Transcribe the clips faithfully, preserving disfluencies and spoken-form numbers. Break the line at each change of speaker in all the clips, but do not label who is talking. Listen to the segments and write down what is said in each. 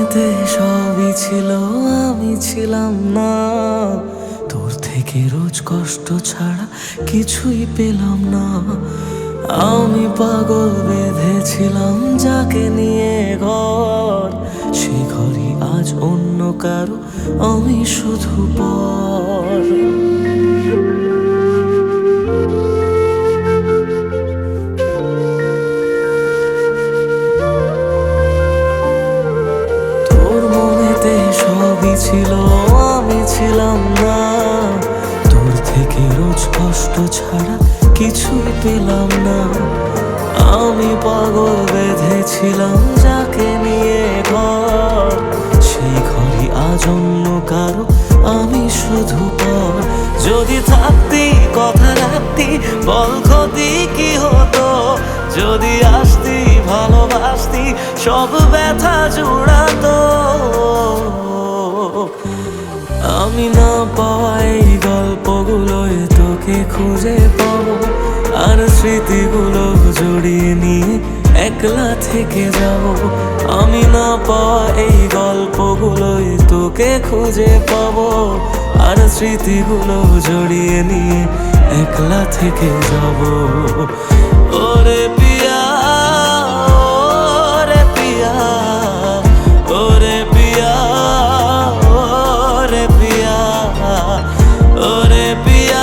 মনেতে সবই ছিল, আমি ছিলাম না। তোর থেকে রোজ কষ্ট ছাড়া কিছুই পেলাম না। আমি পাগল বেঁধেছিলাম যাকে নিয়ে ঘর, সে ঘরই আজ অন্য কারো, আমি শুধু পর। তোর মনেতে সবই ছিল, আমি ছিলাম না। তোর থেকে রোজ কষ্ট ছাড়া কিছুই পেলাম না। আমি পাগল বেঁধেছিলাম যাকে নিয়ে ঘর, সেই ঘরই আজ অন্য কারো, আমি শুধু পর। যদি থাকতি কথা রাখতি, বল ক্ষতি কি হতো? যদি আসতি ভালোবাসতি, সব ব্যথা জুড়াতো। আমি না পাওয়া এই গল্পগুলোয় তোকে খুঁজে পাবো, আর স্মৃতিগুলো জড়িয়ে নিয়ে একলা থেকে যাব। আমি না পাওয়া এই গল্পগুলোয় তোকে খুঁজে পাবো, আর স্মৃতিগুলো জড়িয়ে নিয়ে একলা থেকে যাব। ওরে পিয়া, ওরে পিয়া, ওরে পিয়া, ওরে পিয়া, ওরে পিয়া,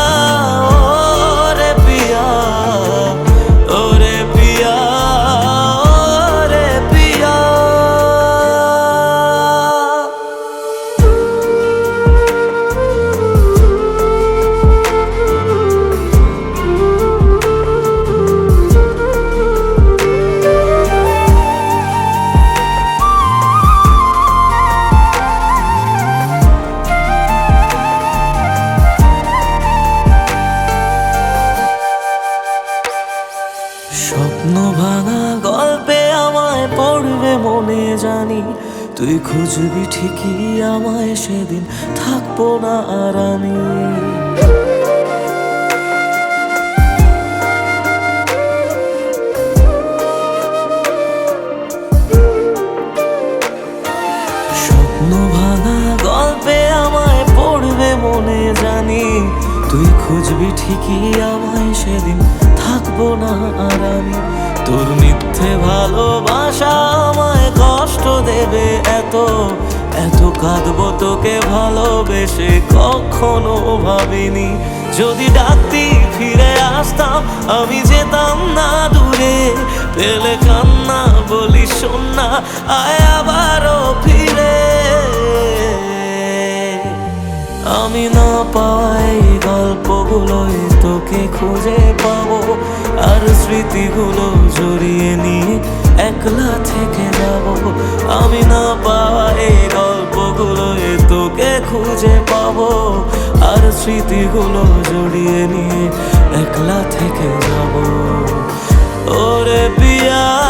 ওরে পিয়া, ওরে পিয়া, ওরে পিয়া। স্বপ্ন ভাঙা গল্পে আমায় পড়বে মনে জানি, তুই খুঁজবি ঠিকই আমায়, সেদিন থাকবো না আর আমি। স্বপ্ন ভাঙা গল্পে আমায় পড়বে মনে জানি, তুই খুঁজবি ঠিকই আমায়, সেদিন থাকবো না আর আমি। তোর মিথ্যে ভালোবাসা আমায় কষ্ট দেবে এত, এত কাঁদবো তোকে ভালোবেসে কখনো ভাবিনি। যদি ডাকতি ফিরে আসতাম, আমি যেতাম না দূরে। পেলে কান্না বলি শোন না, আয় আবারও ফিরে। আমি না পাওয়াই গল্পগুলোয় তোকে খুঁজে পাবো, আর স্মৃতিগুলো জড়িয়ে নিয়ে একলা থেকে যাব। আমি না পাওয়াই গল্পগুলোয় তোকে খুঁজে পাবো, আর স্মৃতিগুলো জড়িয়ে নিয়ে একলা থেকে যাব। ওরে পিয়া।